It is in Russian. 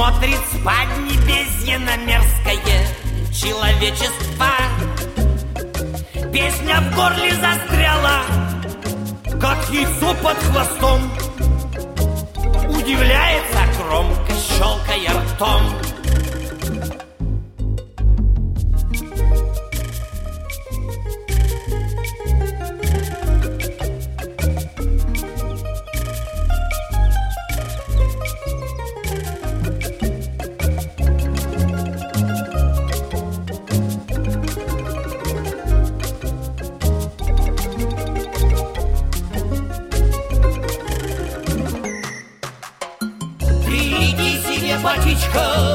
Смотрит с поднебесья на мерзкое человечество. Песня в горле застряла, как яйцо под хвостом. Удивляется громко, щелкая ртом. Батечка,